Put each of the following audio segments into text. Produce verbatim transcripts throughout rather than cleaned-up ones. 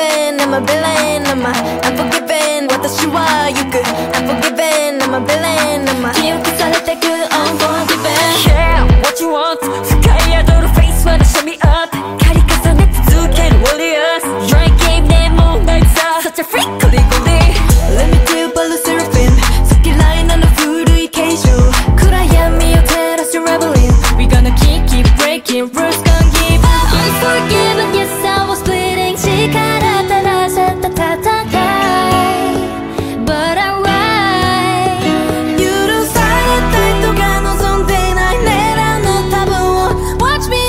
Unforgiven, I'm a villain, I'm a unforgiven 私は行く Unforgiven, I'm a villain, I'm a 記憶されてく Unforgiven Yeah, what you want 深い宿る face まで show me up 借り重ね続ける warriors Your game でもうないさ Such a freak ゴリゴリ Let me do Palo Seraphim 好きラインの古い形状暗闇を照らす Reveling We gonna keep, keep breaking rules Gonna give up Unforgiven, yes I was bleeding 力足らせた戦い But I'm right 許されたいとか望んでいない狙うの多分を Watch me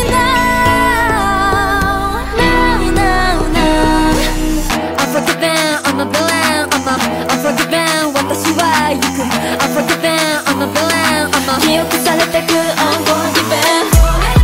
now Now, now, now Unforgiven, I'm a villain I'm a unforgiven 私は行く Unforgiven, I'm a villain I'm a 記憶されてく Unforgiven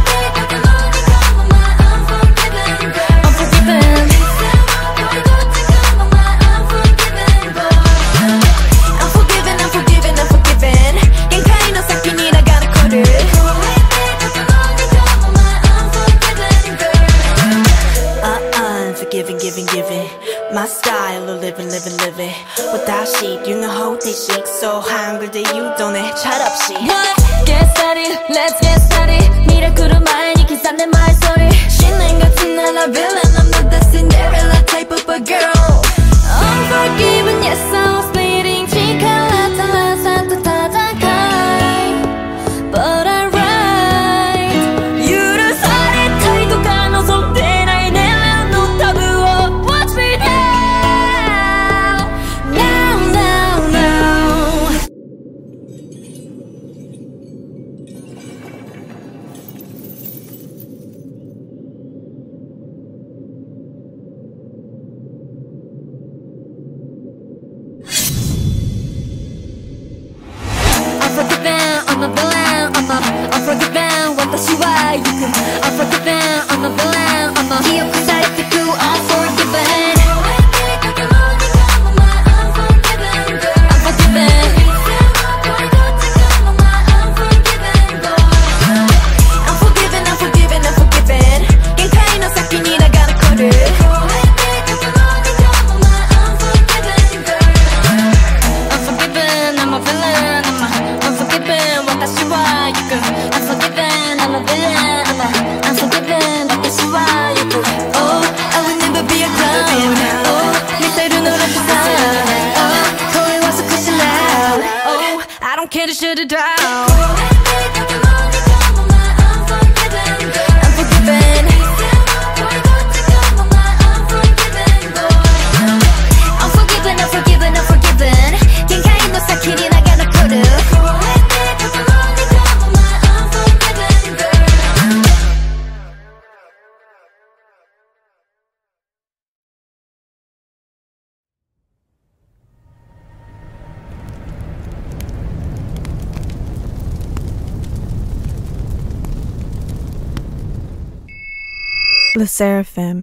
Giving, giving, giving My style of living, living, living Without sheet, you know how they shake So hungry that you don't it Shut up, shit Get started, let's get startedミラクル前に刻んでmy story 信念がつなら villain I'm not the Cinderella type of a girl Unforgiven, yes I was bleeding 力足らせた戦い But I'm right 許されたいとか望んでないねWatch me now Now, now, now Unforgiven, I'm a villain I'm a unforgiven 私は行く Unforgiven, I'm a villain I'm a 記憶されてく Unforgiven Care to shut it down Unforgiven Unforgiven, unforgiven, unforgiven 限界の先に流れ来る Le Seraphim